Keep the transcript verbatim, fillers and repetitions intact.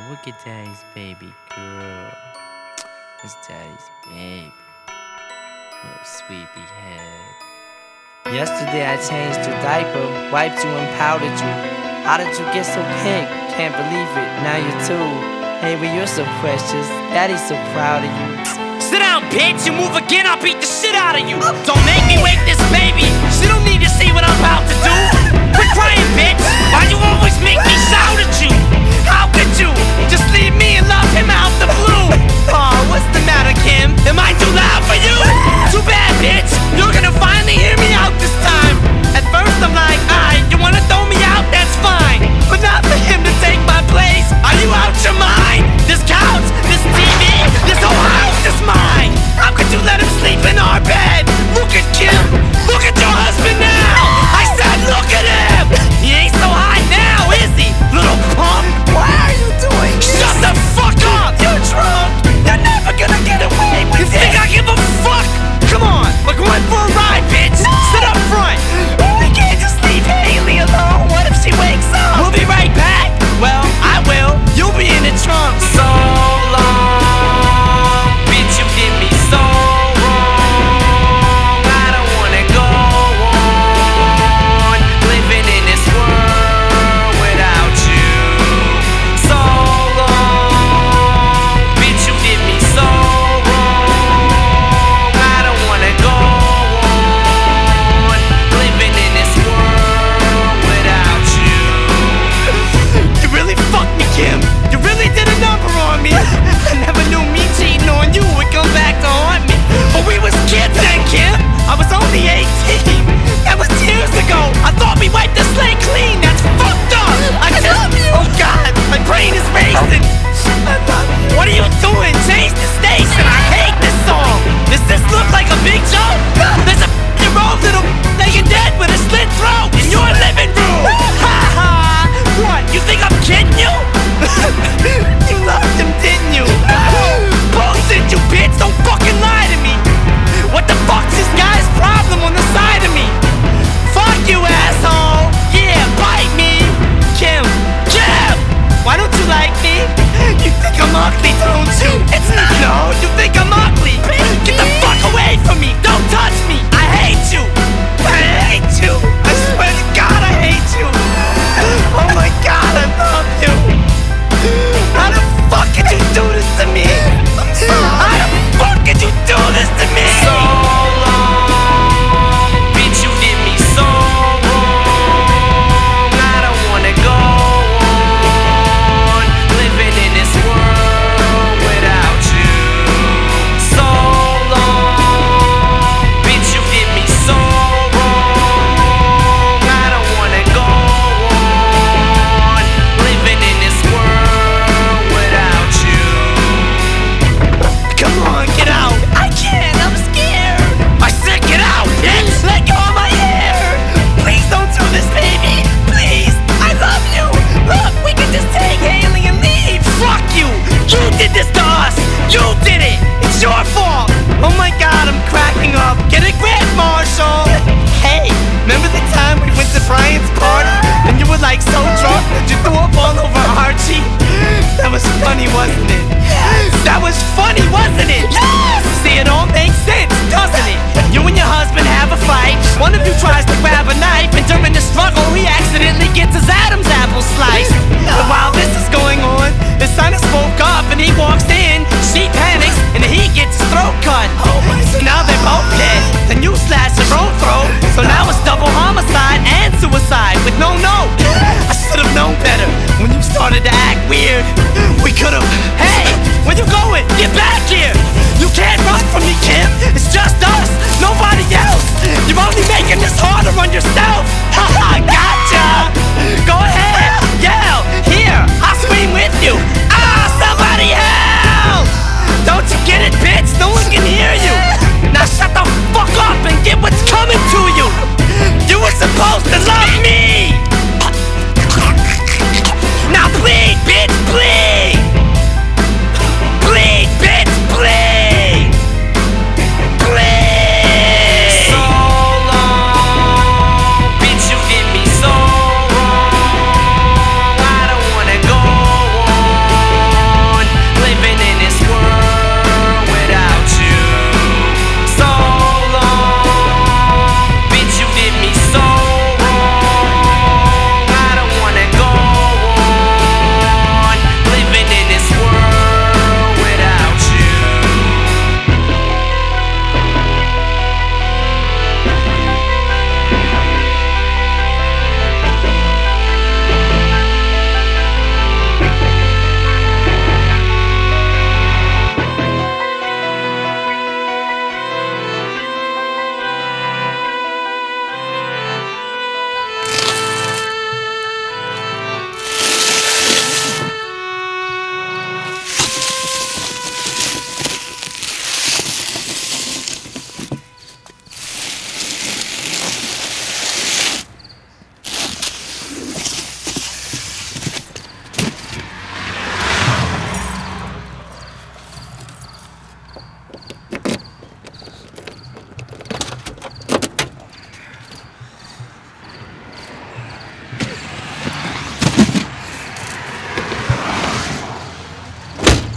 look at Daddy's baby girl. It's Daddy's baby. Little sweepy head. Yesterday I changed your diaper, wiped you and powdered you. How did you get so pink? Can't believe it, now you're two. Hey, but you're so precious, Daddy's so proud of you. Sit down, bitch, you move again, I'll beat the shit out of you. Don't make me wake this baby, she don't need to see what I'm about to do. Quit crying, bitch, why you always make me shout at you? How could you just leave me and love him out the blue? Aw, what's the matter, Kim? Am I too loud for you? Too bad, bitch, you're gonna finally hear me out this time. At first I'm like, alright, you wanna throw me out, that's fine, but not for him to take my place. Are you out your mind? This couch, this T V, this whole house is mine. How could you let him sleep in our bed? Look at Kim, look at your husband now. I said look at him. He ain't so high now, is he, little punk? Why are you doing this? Shut the fuck up. You're drunk. You're never gonna get away You with think it. I give a fuck? Come on, we're going for a ride, bitch. Sit up front. We can't just leave Haley alone. What if she wakes up? We'll be right back. Well, I will. You'll be in the trunk. So long, bitch, you did me so wrong. I don't wanna go on living in this world without you. So long, bitch, you did me so wrong. I don't wanna go on living in this world without you. You really fucked me, Kim. You really did a number on me. I never knew me cheating on you would come back to haunt me. But we was kids then, Kim. I was only eighteen. That was years ago. I thought we wiped the slate clean. That's fucked up. I, I just, love you. Oh God, my brain is racing. I love you. What are you doing? Change the station. I hate this song. Does this look like a big joke? There's a f***ing roll little laying dead with a slit throat in your living room. Ha ha. What? You think I'm kidding you? You loved him, didn't you? Bullshit, you bitch. Don't fucking lie to me. What the fuck's this guy's problem on the side of me? Fuck you, asshole. Yeah, bite me. Kim. Kim. Why don't you like me? You think I'm ugly, don't you? It's not. No, you think I'm ugly. Get the fuck away from me. Don't touch me. I hate you. I hate you. I swear to God, I hate you. Oh my God, I love you. How the fuck could you do this to me? How the fuck could you do this to me? So long, bitch, you did me so wrong. I don't wanna go on living in this world without you. So long, bitch, you did me so wrong. I don't wanna go on living in this world without you. Come on, get out. I can't. I'm scared. I said get out, bitch. Let go of my hair. Please don't do this, baby. Please. I love you. Look, we can just take Haley and leave. Fuck you. You did this to us. You did it. It's your fault. Oh my God, I'm cracking up. Get a grip, Marshall. Hey, remember the time we went to Brian's party and you were like so drunk that you threw up all over Archie? That was funny, wasn't it? That was funny, wasn't it? Yes! See, it all makes sense, doesn't it? You and your husband have a fight. One of you tries to grab a knife, and during the struggle, he accidentally gets his Adam's apple sliced. But while this is going on, his son has woke up and he walks in. She panics, and he gets his throat cut. Oh my So now they're both